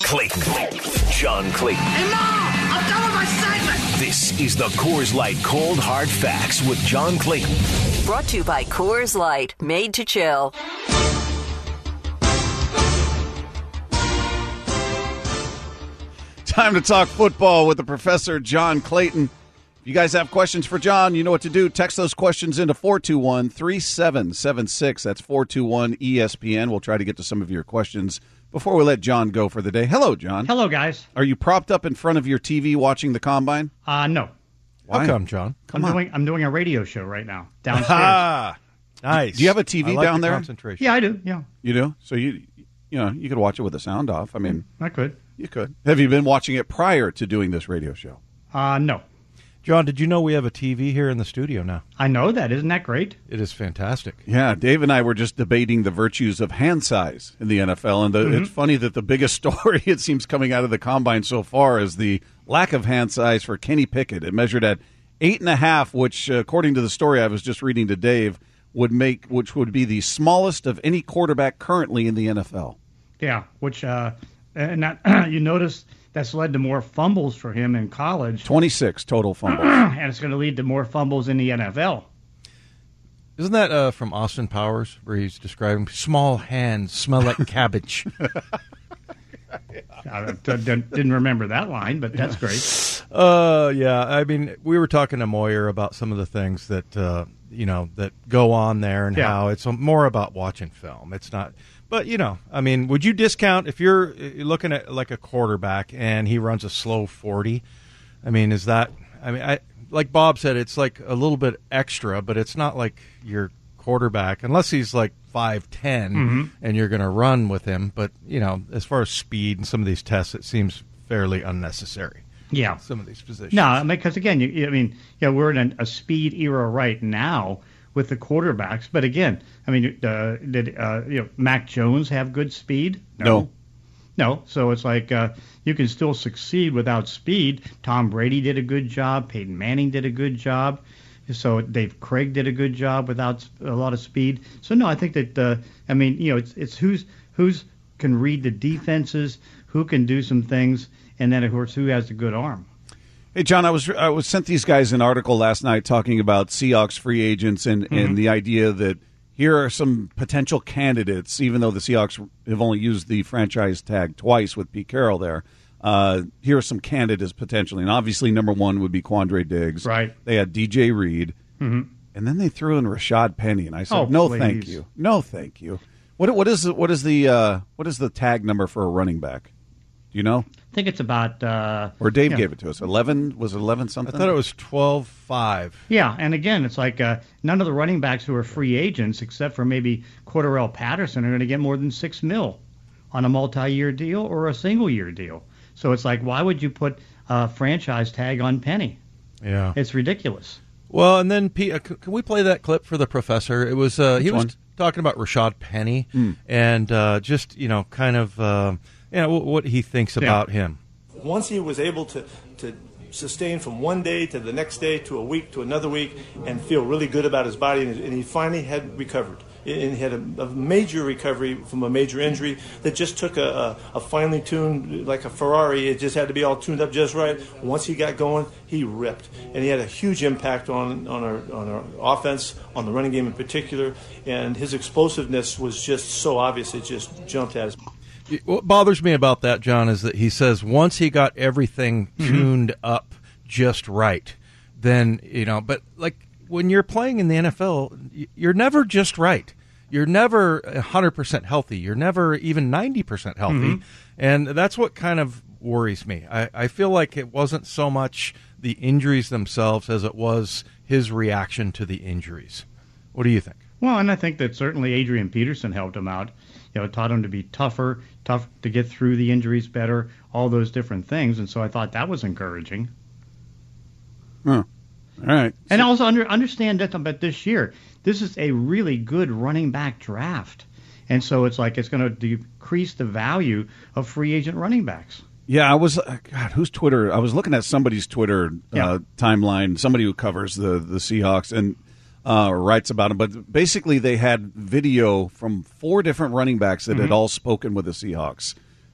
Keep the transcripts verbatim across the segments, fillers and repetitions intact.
Clayton. John Clayton. Hey, Mom! I'm done with my segment! This is the Coors Light Cold Hard Facts with John Clayton. Brought to you by Coors Light, made to chill. Time to talk football with the Professor John Clayton. If you guys have questions for John, you know what to do. Text those questions into four two one, three seven seven six. That's four two one E S P N. We'll try to get to some of your questions before we let John go for the day. Hello, John. Hello, guys. Are you propped up in front of your T V watching the Combine? Uh, no. Why? How come, John? Come I'm on. doing I'm doing a radio show right now downstairs. Ah, nice. Do you have a T V I like down the there? Concentration. Yeah, I do. Yeah, You do? So you you know, you could watch it with the sound off. I mean, I could. you could. Have you been watching it prior to doing this radio show? Uh, no. John, did you know we have a T V here in the studio now? I know that. Isn't that great? It is fantastic. Yeah, Dave and I were just debating the virtues of hand size in the N F L, and the, Mm-hmm. it's funny that the biggest story, it seems, coming out of the Combine so far is the lack of hand size for Kenny Pickett. It measured at eight and a half, which, uh, according to the story I was just reading to Dave, would make which would be the smallest of any quarterback currently in the N F L. Yeah. Which uh, and that, you notice that's led to more fumbles for him in college, twenty-six total fumbles. and it's going to lead to more fumbles in the N F L. Isn't that uh, from Austin Powers, where he's describing small hands smell like cabbage? I d- d- didn't remember that line, but that's great. Uh, yeah. I mean, we were talking to Moyer about some of the things that uh, you know that go on there, and Yeah. how it's more about watching film. It's not. But you know, I mean, would you discount if you're looking at like a quarterback and he runs a slow forty? I mean, is that? I mean, I like Bob said, it's like a little bit extra, but it's not like your quarterback unless he's like five ten Mm-hmm. and you're going to run with him. But you know, as far as speed and some of these tests, it seems fairly unnecessary. Yeah. Some of these positions. No, I mean, because again, you, I mean, yeah, we're in a, a speed era right now with the quarterbacks. But again, I mean, uh, did uh, you know Mac Jones have good speed? No. No. So it's like uh, you can still succeed without speed. Tom Brady did a good job. Peyton Manning did a good job. So Dave Craig did a good job without a lot of speed. So no, I think that uh, I mean, you know, it's it's who's who's can read the defenses, who can do some things, and then of course who has a good arm. Hey, John, I was I was sent these guys an article last night talking about Seahawks free agents and, Mm-hmm. and the idea that here are some potential candidates, even though the Seahawks have only used the franchise tag twice with Pete Carroll there. Uh, here are some candidates potentially. And obviously number one would be Quandre Diggs. Right. They had D J Reed. Mm-hmm. And then they threw in Rashad Penny. And I said, Oh, no, please. thank you. No, thank you. What What is, what is, the, uh, what is the tag number for a running back? Do you know? I think it's about. Uh, Or Dave yeah. gave it to us. eleven? Was it eleven I something? thought it was twelve five. Yeah, and again, it's like uh, none of the running backs who are free agents, except for maybe Cordarrelle Patterson, are going to get more than six mil on a multi-year deal or a single-year deal. So it's like, why would you put a franchise tag on Penny? Yeah. It's ridiculous. Well, and then Pete, uh, c- can we play that clip for the professor? It was uh, he Which was one? t- talking about Rashad Penny and uh, just you know kind of uh, you know w- what he thinks about him. Once he was able to, to sustain from one day to the next day to a week to another week and feel really good about his body, and, and he finally had recovered. And he had a, a major recovery from a major injury that just took a, a, a finely tuned, like a Ferrari. It just had to be all tuned up just right. Once he got going, he ripped. And he had a huge impact on, on, our, on our offense, on the running game in particular. And his explosiveness was just so obvious, it just jumped at us. What bothers me about that, John, is that he says once he got everything tuned up just right, then, you know, but like when you're playing in the N F L, y- you're never just right. You're never one hundred percent healthy. You're never even ninety percent healthy. And that's what kind of worries me. I, I feel like it wasn't so much the injuries themselves as it was his reaction to the injuries. What do you think? Well, and I think that certainly Adrian Peterson helped him out. You know, taught him to be tougher, tough to get through the injuries better, all those different things. And so I thought that was encouraging. Huh. All right. And also under, understand that about this year, this is a really good running back draft. And so it's like it's going to decrease the value of free agent running backs. Yeah, I was, uh, God, whose Twitter? I was looking at somebody's Twitter Yeah. uh, timeline, somebody who covers the, the Seahawks and uh, writes about them. But basically, they had video from four different running backs that Mm-hmm. had all spoken with the Seahawks,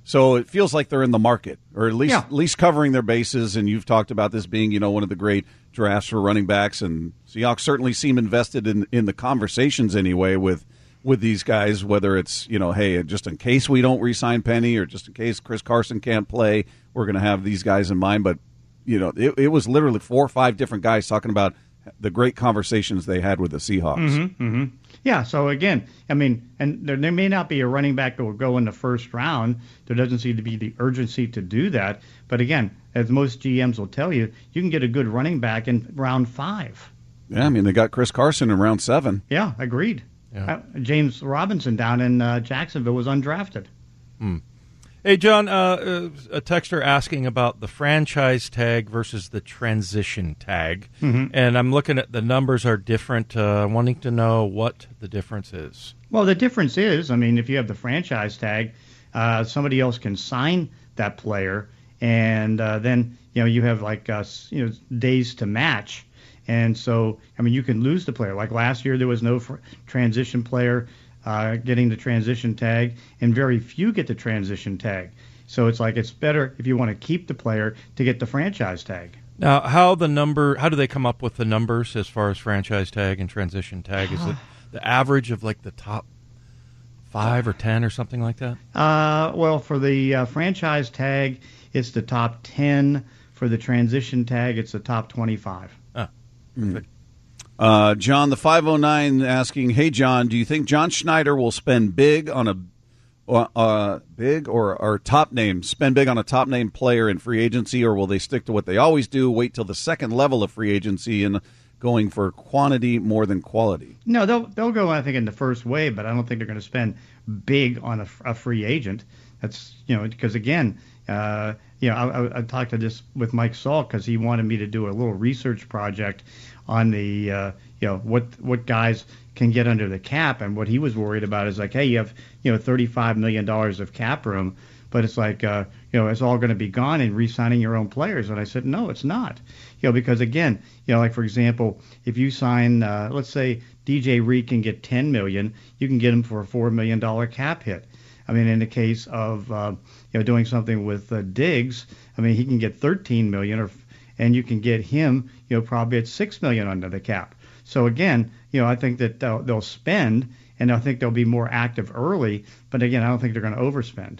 So it feels like they're in the market, or at least Yeah. at least covering their bases. And you've talked about this being, you know, one of the great drafts for running backs. And Seahawks certainly seem invested in in the conversations anyway with with these guys. Whether it's, you know, hey, just in case we don't re-sign Penny, or just in case Chris Carson can't play, we're going to have these guys in mind. But you know, it, it was literally four or five different guys talking about the great conversations they had with the Seahawks. Mm-hmm, mm-hmm. Yeah, so again, I mean, and there, there may not be a running back that will go in the first round. There doesn't seem to be the urgency to do that. But again, as most G Ms will tell you, you can get a good running back in round five. Yeah, I mean, they got Chris Carson in round seven. Yeah, agreed. Yeah. Uh, James Robinson down in uh, Jacksonville was undrafted. Hmm. Hey, John, uh, uh, a texter asking about the franchise tag versus the transition tag. Mm-hmm. And I'm looking at the numbers are different, uh, wanting to know what the difference is. Well, the difference is, I mean, if you have the franchise tag, uh, somebody else can sign that player, and uh, then, you know, you have like, uh, you know, days to match. And so, I mean, you can lose the player. Like last year, there was no fr- transition player Uh, getting the transition tag, and very few get the transition tag. So it's like it's better if you want to keep the player to get the franchise tag. Now, how the number? How do they come up with the numbers as far as franchise tag and transition tag? Is it the average of like the top five or ten or something like that? Uh, well, for the uh, franchise tag, it's the top ten. For the transition tag, it's the top twenty-five. Ah, mm. Uh, John, the five oh nine asking, hey, John, do you think John Schneider will spend big on a uh, big or, or top name, spend big on a top name player in free agency, or will they stick to what they always do, wait till the second level of free agency and going for quantity more than quality? No, they'll they'll go, I think, in the first wave, but I don't think they're going to spend big on a, a free agent. That's, you know, because again, uh, you know, I, I, I talked to this with Mike Salk because he wanted me to do a little research project on the, uh, you know, what what guys can get under the cap, and what he was worried about is like, hey, you have, you know, thirty-five million dollars of cap room, but it's like, uh, you know, it's all going to be gone in re-signing your own players. And I said, no, it's not, you know, because again, you know, like for example, if you sign, uh, let's say D J Reed can get ten million dollars, you can get him for a four million dollars cap hit. I mean, in the case of, uh, you know, doing something with uh, Diggs, I mean, he can get thirteen million dollars, or and you can get him, you know, probably at six million dollars under the cap. So again, you know, I think that they'll, they'll spend, and I think they'll be more active early. But again, I don't think they're going to overspend.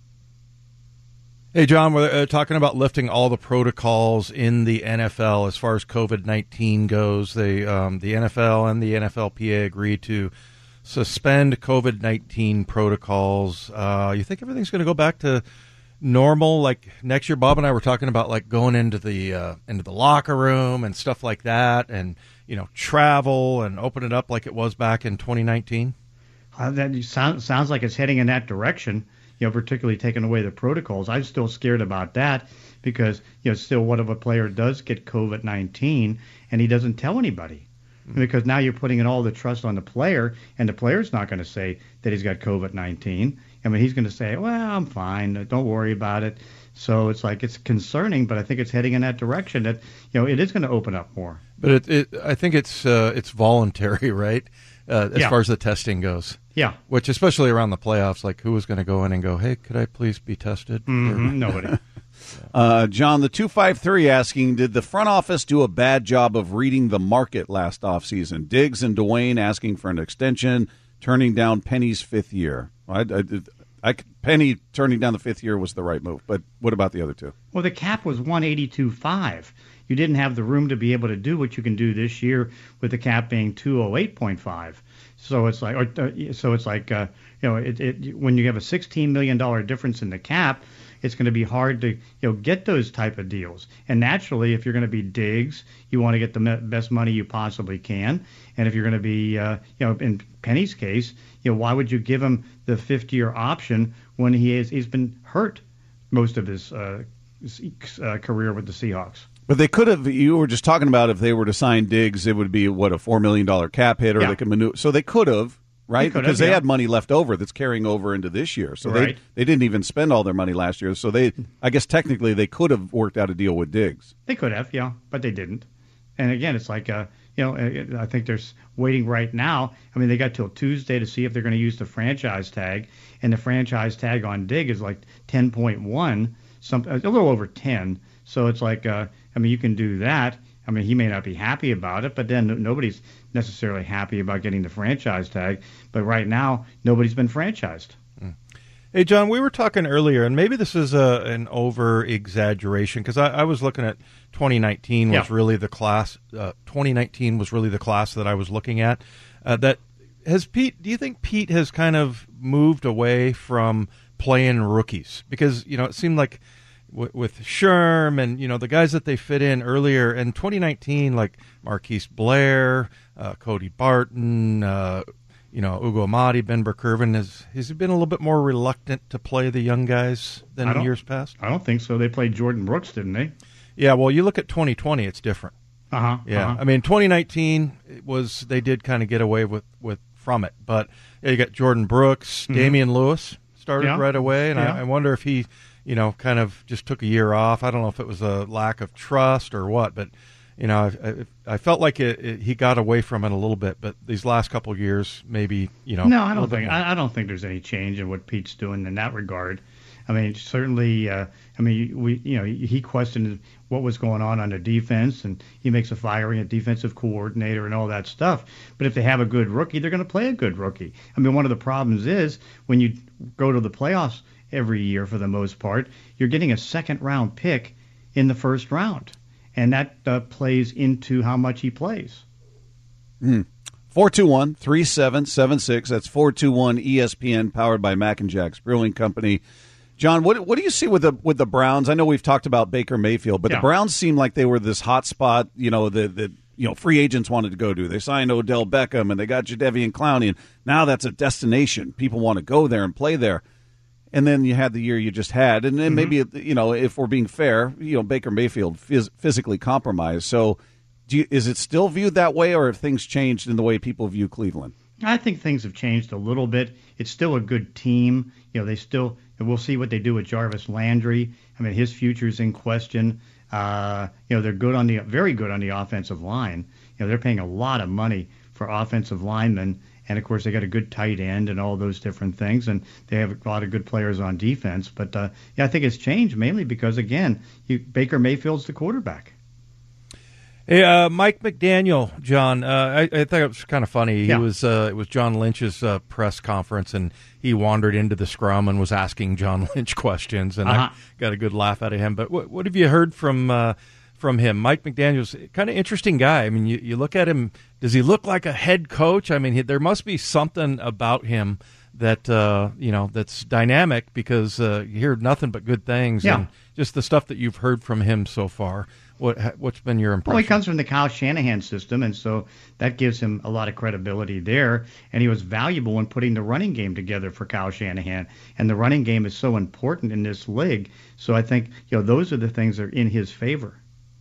Hey, John, we're uh, talking about lifting all the protocols in the N F L as far as COVID nineteen goes. They, um, the N F L and the N F L P A agreed to suspend COVID nineteen protocols. Uh, you think everything's going to go back to normal, like next year? Bob and I were talking about like going into the uh, into the locker room and stuff like that, and you know, travel and open it up like it was back in twenty nineteen. Uh, that sounds sounds like it's heading in that direction. You know, particularly taking away the protocols. I'm still scared about that because, you know, still, what if a player does get COVID nineteen and he doesn't tell anybody? Mm-hmm. Because now you're putting in all the trust on the player, and the player's not going to say that he's got COVID nineteen. I mean, he's going to say, well, I'm fine, don't worry about it. So it's like, it's concerning, but I think it's heading in that direction that, you know, it is going to open up more. But it, it I think it's uh, it's voluntary, right? Uh, as yeah. far as the testing goes. Yeah. Which, especially around the playoffs, like who was going to go in and go, hey, could I please be tested? Mm-hmm. Nobody. uh, John, the two five three asking, did the front office do a bad job of reading the market last offseason? Diggs and Dwayne asking for an extension, turning down Penny's fifth year. I, I, I, Penny turning down the fifth year was the right move, but what about the other two? Well, the cap was one eighty-two point five. You didn't have the room to be able to do what you can do this year with the cap being two oh eight point five. So it's like, or, uh, so it's like, uh, you know, it, it, when you have a sixteen million dollars difference in the cap, it's going to be hard to, you know, get those type of deals. And naturally, if you're going to be Diggs, you want to get the me- best money you possibly can. And if you're going to be, uh, you know, in Penny's case, you know, why would you give him the fifth-year option when he is he's been hurt most of his uh, uh, career with the Seahawks? But they could have, you were just talking about if they were to sign Diggs, it would be, what, a four million dollars cap hit, or yeah. they could maneuver. So they could have, right? They because have, they yeah. had money left over that's carrying over into this year. So right. they they didn't even spend all their money last year. So they, I guess technically they could have worked out a deal with Diggs. They could have, yeah, but they didn't. And again, it's like, uh, you know, I think they're waiting right now. I mean, they got till Tuesday to see if they're going to use the franchise tag. and the franchise tag on Dig is like ten point one, some a little over ten. So it's like, uh, I mean, you can do that. I mean, he may not be happy about it, but then nobody's necessarily happy about getting the franchise tag. But right now, nobody's been franchised. Mm. Hey, John, we were talking earlier, and maybe this is a, an over-exaggeration, because I, I was looking at twenty nineteen was yeah. really the class. Uh, twenty nineteen was really the class that I was looking at. Uh, that has Pete. Do you think Pete has kind of moved away from playing rookies? Because you know it seemed like w- with Sherm and you know the guys that they fit in earlier in twenty nineteen, like Marquise Blair, uh, Cody Barton. Uh, You know, Ugo Amadi, Ben Burkervin, has, has he been a little bit more reluctant to play the young guys than in years past? I don't think so. They played Jordan Brooks, didn't they? Yeah, well, you look at twenty twenty, it's different. Uh-huh. Yeah, uh-huh. I mean, twenty nineteen, it was they did kind of get away with, with from it. But yeah, you got Jordan Brooks, mm-hmm. Damian Lewis started yeah. right away, and yeah. I, I wonder if he, you know, kind of just took a year off. I don't know if it was a lack of trust or what, but you know, I, I, I felt like it, it, he got away from it a little bit, but these last couple of years, maybe, you know. No, I don't think I, I don't think there's any change in what Pete's doing in that regard. I mean, certainly, uh, I mean, we, you know, he questioned what was going on on the defense, and he makes a firing a defensive coordinator and all that stuff. But if they have a good rookie, they're going to play a good rookie. I mean, one of the problems is when you go to the playoffs every year, for the most part, you're getting a second round pick in the first round. And that uh, plays into how much he plays. Mm. four two one, three seven seven six. That's four two one E S P N, powered by Mac and Jack's Brewing Company. John, what what do you see with the with the Browns? I know we've talked about Baker Mayfield, but yeah. the Browns seem like they were this hot spot, you know, that the, you know, free agents wanted to go to. They signed Odell Beckham, and they got Jadeveon Clowney, and now that's a destination. People want to go there and play there. And then you had the year you just had, and then mm-hmm. maybe, you know, if we're being fair, you know, Baker Mayfield phys- physically compromised. So, do you, is it still viewed that way, or have things changed in the way people view Cleveland? I think things have changed a little bit. It's still a good team. You know, they still. We'll see what they do with Jarvis Landry. I mean, his future's in question. Uh, you know, they're good on the very good on the offensive line. You know, they're paying a lot of money for offensive linemen. And, of course, they got a good tight end and all those different things. And they have a lot of good players on defense. But, uh, yeah, I think it's changed mainly because, again, you, Baker Mayfield's the quarterback. Hey, uh, Mike McDaniel, John, uh, I, I thought it was kind of funny. He yeah. was uh, it was John Lynch's uh, press conference, and he wandered into the scrum and was asking John Lynch questions. And uh-huh. I got a good laugh out of him. But what, what have you heard from uh, from him? Mike McDaniel's kind of interesting guy. I mean, you, you look at him. Does he look like a head coach? I mean, he, there must be something about him that uh, you know that's dynamic, because uh, you hear nothing but good things. Yeah. And just the stuff that you've heard from him so far. What what's been your impression? Well, he comes from the Kyle Shanahan system, and so that gives him a lot of credibility there. And he was valuable in putting the running game together for Kyle Shanahan. And the running game is so important in this league. So I think you know those are the things that are in his favor.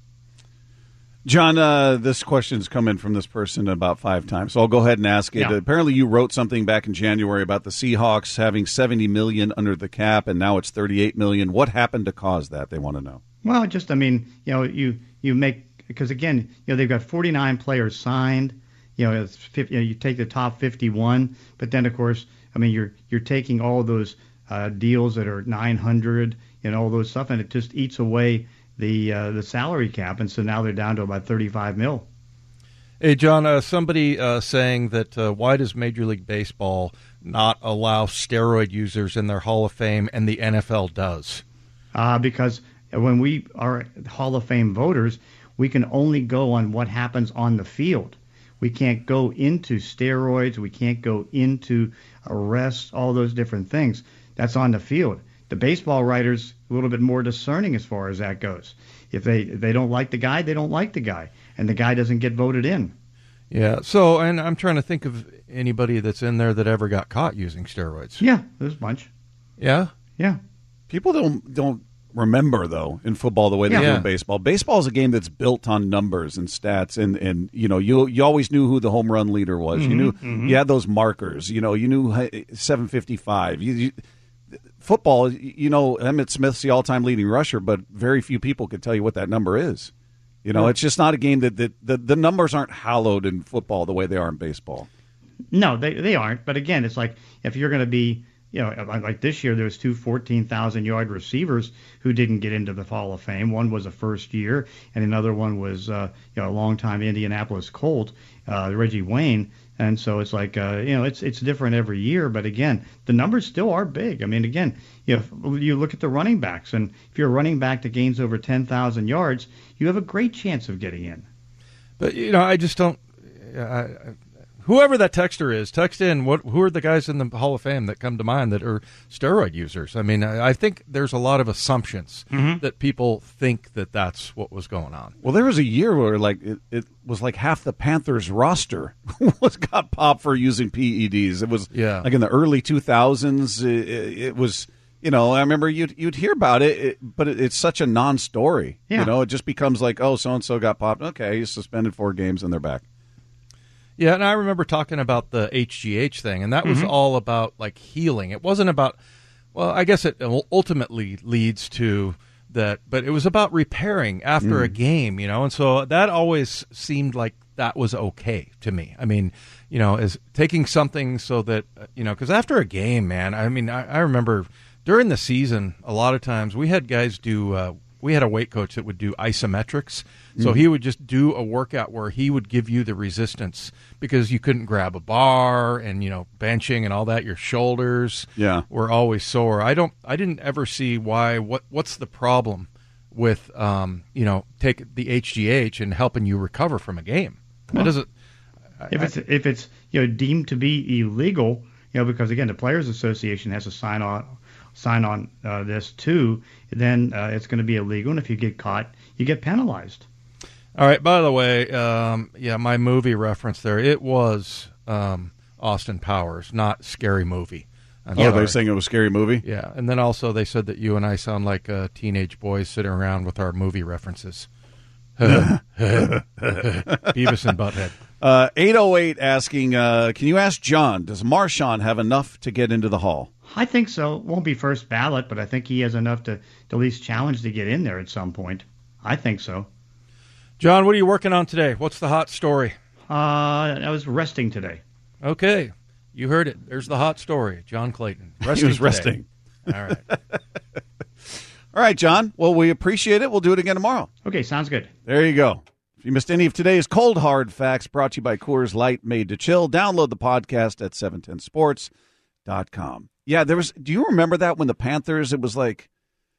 John, uh, this question's come in from this person about five times, so I'll go ahead and ask it. Yeah. Apparently you wrote something back in January about the Seahawks having seventy million dollars under the cap, and now it's thirty-eight million dollars. What happened to cause that? They want to know. Well, just, I mean, you know, you, you make, because again, you know, they've got forty-nine players signed, you know, it's fifty, you know, you take the top fifty-one, but then of course, I mean, you're, you're taking all those uh, deals that are nine hundred and all those stuff, and it just eats away the, uh, the salary cap. And so now they're down to about thirty-five mil. Hey, John, uh, somebody uh, saying that uh, why does Major League Baseball not allow steroid users in their Hall of Fame, and the N F L does? Uh, because when we are Hall of Fame voters, we can only go on what happens on the field. We can't go into steroids. We can't go into arrests, all those different things. That's on the field. The baseball writers a little bit more discerning as far as that goes. If they if they don't like the guy, they don't like the guy, and the guy doesn't get voted in. Yeah. So, and I'm trying to think of anybody that's in there that ever got caught using steroids. Yeah, there's a bunch. Yeah. Yeah. People don't don't remember, though, in football the way they Yeah. do Yeah. in baseball. Baseball is a game that's built on numbers and stats, and, and you know, you you always knew who the home run leader was. You knew you had those markers. You know, you knew seven fifty-five. You, you, football, you know, Emmitt Smith's the all-time leading rusher, but very few people could tell you what that number is. You know, it's just not a game that, that the, the numbers aren't hallowed in football the way they are in baseball. No, they they aren't. But again, it's like if you're going to be you know, like this year, there was two fourteen thousand yard receivers who didn't get into the Hall of Fame. One was a first year, and another one was, uh, you know, a longtime Indianapolis Colt, uh, Reggie Wayne. And so it's like, uh, you know, it's it's different every year. But again, the numbers still are big. I mean, again, you know, you look at the running backs, and if you're a running back that gains over ten thousand yards, you have a great chance of getting in. But, you know, I just don't I, I, whoever that texter is, text in what who are the guys in the Hall of Fame that come to mind that are steroid users. I mean, I, I think there's a lot of assumptions mm-hmm. that people think that that's what was going on. Well, there was a year where like it, it was like half the Panthers roster was got popped for using P E Ds. It was yeah. like in the early two thousands. It, it was, you know, I remember you'd you'd hear about it, it but it, it's such a non-story. Yeah. You know, it just becomes like, oh, so and so got popped. Okay, he's suspended four games and they're back. Yeah, and I remember talking about the H G H thing, and that was mm-hmm. all about, like, healing. It wasn't about, well, I guess it ultimately leads to that, but it was about repairing after mm. a game, you know, and so that always seemed like that was okay to me. I mean, you know, as taking something so that, you know, because after a game, man, I mean, I, I remember during the season, a lot of times we had guys do, uh, we had a weight coach that would do isometrics. So he would just do a workout where he would give you the resistance because you couldn't grab a bar and, you know, benching and all that. Your shoulders yeah. were always sore. I don't, I didn't ever see why, what, what's the problem with, um, you know, take the H G H and helping you recover from a game. Well, it doesn't. If I, it's, if it's, you know, deemed to be illegal, you know, because again, the Players Association has to sign on, sign on uh, this too, then uh, it's going to be illegal. And if you get caught, you get penalized. All right. By the way, um, yeah, my movie reference there, it was um, Austin Powers, not Scary Movie. I'm oh, sorry. they're saying it was Scary Movie? Yeah. And then also they said that you and I sound like uh, teenage boys sitting around with our movie references. Beavis and Butthead. Uh, eight oh eight asking, uh, can you ask John, does Marshawn have enough to get into the Hall? I think so. Won't be first ballot, but I think he has enough to, to at least challenge to get in there at some point. I think so. John, what are you working on today? What's the hot story? Uh, I was resting today. Okay. You heard it. There's the hot story. John Clayton. Resting he was today. resting. All right. All right, John. Well, we appreciate it. We'll do it again tomorrow. Okay, sounds good. There you go. If you missed any of today's Cold Hard Facts, brought to you by Coors Light, made to chill, download the podcast at seven ten sports dot com. Yeah, there was. Do you remember that when the Panthers, it was like,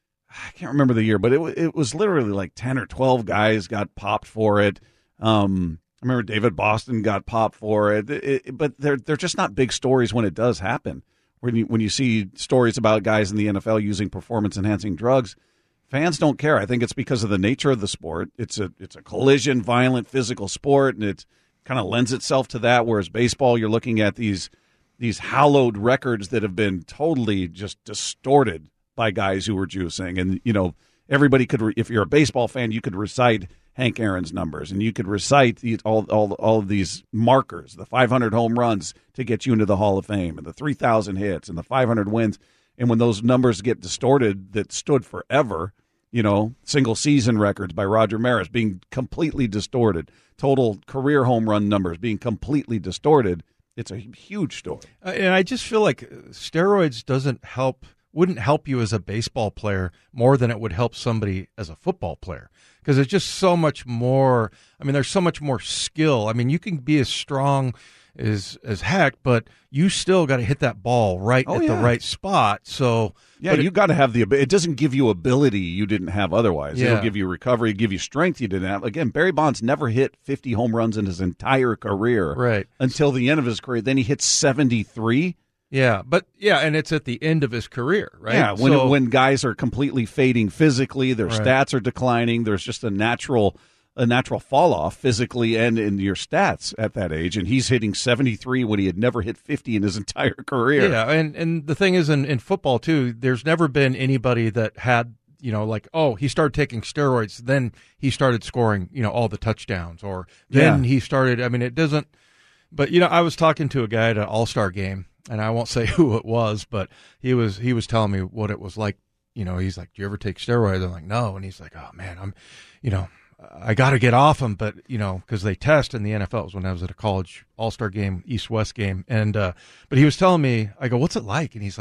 I can't remember the year, but it it was literally like ten or twelve guys got popped for it. Um, I remember David Boston got popped for it. It, it. But they're they're just not big stories when it does happen. When you when you see stories about guys in the N F L using performance enhancing drugs, fans don't care. I think it's because of the nature of the sport. It's a it's a collision, violent, physical sport, and it kind of lends itself to that. Whereas baseball, you're looking at these these hallowed records that have been totally just distorted by guys who were juicing. And, you know, everybody could, re- if you're a baseball fan, you could recite Hank Aaron's numbers, and you could recite the, all, all, all of these markers, the five hundred home runs to get you into the Hall of Fame, and the three thousand hits, and the five hundred wins. And when those numbers get distorted that stood forever, you know, single season records by Roger Maris being completely distorted, total career home run numbers being completely distorted, it's a huge story. Uh, and I just feel like steroids doesn't help wouldn't help you as a baseball player more than it would help somebody as a football player, because it's just so much more. I mean, there's so much more skill. I mean, you can be as strong as as heck, but you still got to hit that ball right oh, at yeah. the right spot. So yeah, you it, got to have the. It doesn't give you ability you didn't have otherwise. Yeah. It'll give you recovery, give you strength you didn't have. Again, Barry Bonds never hit fifty home runs in his entire career, right, until the end of his career. Then he hit seventy-three. Yeah, but yeah, and it's at the end of his career, right? Yeah, when so, when guys are completely fading physically, their right. stats are declining. There's just a natural a natural fall off physically and in your stats at that age. And he's hitting seventy-three when he had never hit fifty in his entire career. Yeah, and and the thing is, in, in football too, there's never been anybody that had, you know, like, oh, he started taking steroids, then he started scoring, you know, all the touchdowns, or then yeah. he started. I mean, it doesn't. But you know, I was talking to a guy at an All-Star game. And I won't say who it was, but he was he was telling me what it was like. You know, he's like, "Do you ever take steroids?" I'm like, "No." And he's like, "Oh man, I'm, you know, I got to get off them." But you know, because they test in the N F L. It was when I was at a college All-Star game, East-West game, and uh, but he was telling me, I go, "What's it like?" And he's like,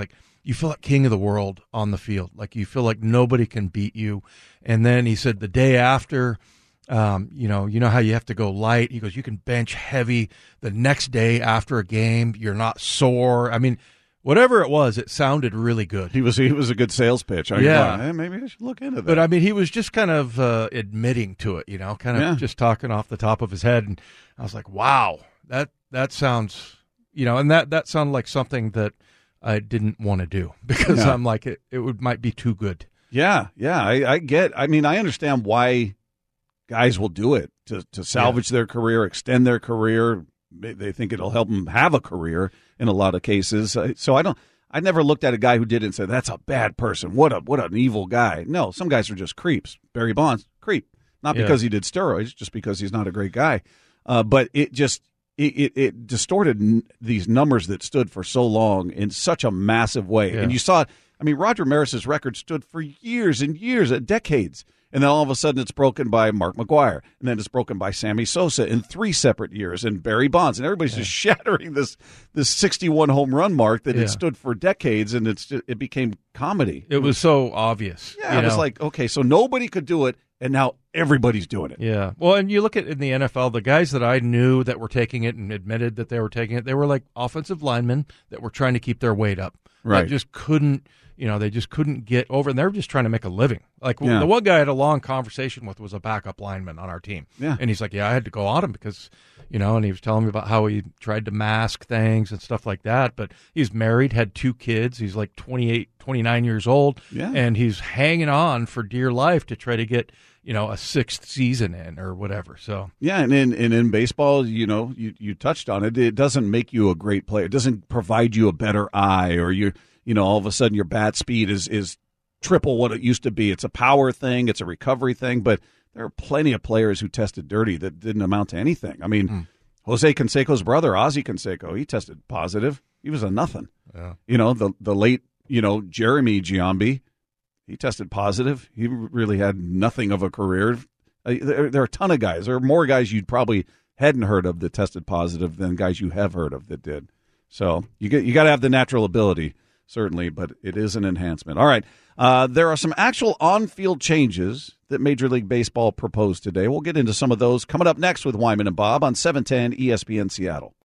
you feel like king of the world on the field. Like you feel like nobody can beat you. And then he said the day after, um, you know, you know how you have to go light. He goes, you can bench heavy the next day after a game. You're not sore. I mean, whatever it was, it sounded really good. He was he was a good sales pitch. I yeah, thought, hey, maybe I should look into that. But I mean, he was just kind of uh, admitting to it, you know, kind of Yeah. just talking off the top of his head, and I was like, wow, that that sounds, you know, and that that sounded like something that I didn't want to do because Yeah. I'm like it it would might be too good. Yeah, yeah, I, I get. I mean, I understand why guys will do it to to salvage their career, extend their career. They they think it'll help them have a career in a lot of cases. Uh, So I don't. I never looked at a guy who did it and said that's a bad person. What a what an evil guy. No, some guys are just creeps. Barry Bonds, creep, not Yeah. because he did steroids, just because he's not a great guy. Uh, but it just it it, it distorted n- these numbers that stood for so long in such a massive way. Yeah. And you saw, I mean, Roger Maris's record stood for years and years, uh, decades. And then all of a sudden it's broken by Mark McGwire. And then it's broken by Sammy Sosa in three separate years and Barry Bonds. And everybody's just shattering this this sixty-one home run mark that Yeah. had stood for decades, and it's just, it became comedy. It was so obvious. Yeah, you it was know? like, okay, so nobody could do it, and now everybody's doing it. Yeah. Well, and you look at in the N F L, the guys that I knew that were taking it and admitted that they were taking it, they were like offensive linemen that were trying to keep their weight up. Right. That just couldn't, you know, they just couldn't get over, and they were just trying to make a living. Like Yeah. the one guy I had a long conversation with was a backup lineman on our team. Yeah. And he's like, yeah, I had to go on him because, you know, and he was telling me about how he tried to mask things and stuff like that. But he's married, had two kids. He's like twenty-eight, twenty-nine years old. Yeah. And he's hanging on for dear life to try to get, you know, a sixth season in or whatever. So, Yeah, and in and in baseball, you know, you, you touched on it. It doesn't make you a great player. It doesn't provide you a better eye, or you you know, all of a sudden your bat speed is is triple what it used to be. It's a power thing, it's a recovery thing, but there are plenty of players who tested dirty that didn't amount to anything. I mean, Mm. Jose Canseco's brother, Ozzie Canseco, he tested positive. He was a nothing. yeah. You know, the the late, you know, Jeremy Giambi, he tested positive. He really had nothing of a career. Uh, there, there are a ton of guys. There are more guys you'd probably hadn't heard of that tested positive than guys you have heard of that did. So you get you got to have the natural ability, certainly, but it is an enhancement. All right, uh, there are some actual on-field changes that Major League Baseball proposed today. We'll get into some of those coming up next with Wyman and Bob on seven ten E S P N Seattle.